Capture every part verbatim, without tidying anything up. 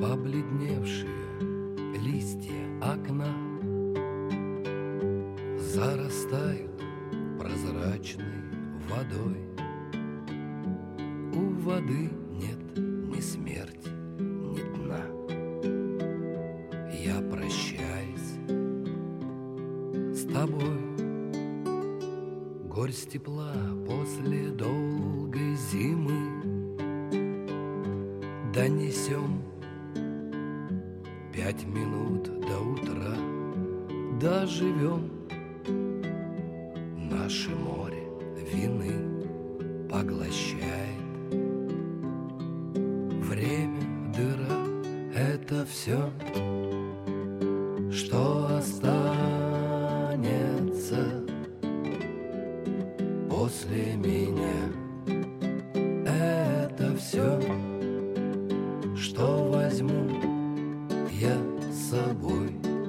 Побледневшие листья окна зарастают прозрачной водой. У воды нет ни смерти, ни дна. Я прощаюсь с тобой. Горсть тепла после долгой зимы донесем. Пять минут до утра доживем. Наше море вины поглощает. Время, дыра — это все, что останется после меня. Это все, что возьму я с собой.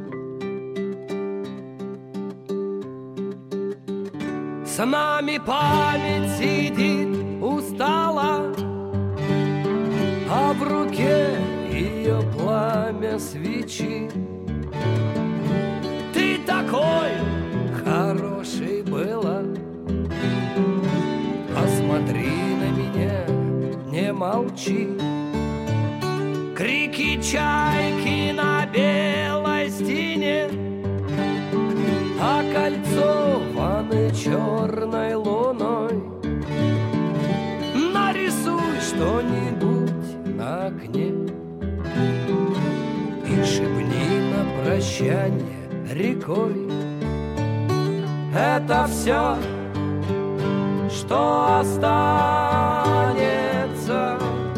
С нами память сидит устала, а в руке ее пламя свечи. Ты такой хороший была, посмотри на меня, не молчи. Крики чайки на белой стене, окольцованы черной луной. Нарисуй что-нибудь на окне и шепни на прощание рекой. Это все, что останется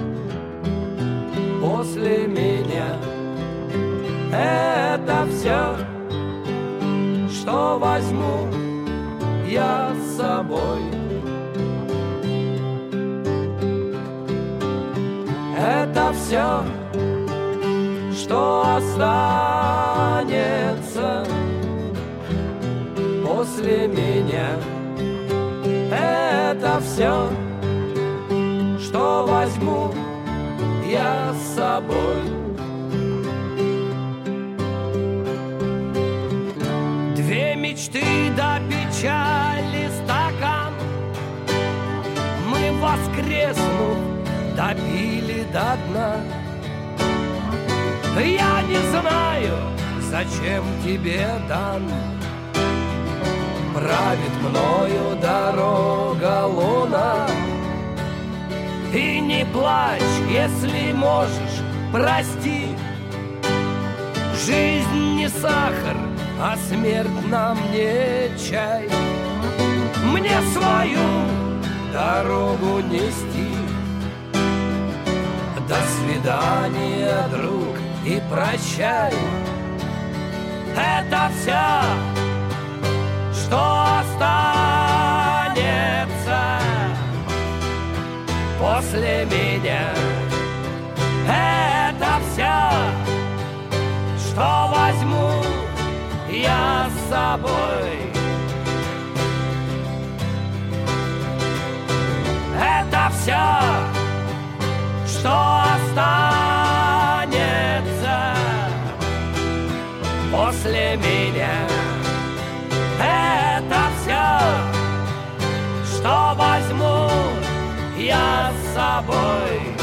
после меня. Это все, что возьму я с собой. Это все, что останется после меня. Это все, что возьму я с собой. Две мечты до печали стакан мы, воскреснув, допили до дна. Я не знаю, зачем тебе дан. Правит мною дорога луна. И не плачь, если можешь, прости. Жизнь не сахар, а смерть нам не чай. Мне свою дорогу нести. До свидания, друг, и прощай. Это все, что останется после меня. Это все, что возьму я с собой. Это все, что останется после меня. Это все, что возьму я с собой.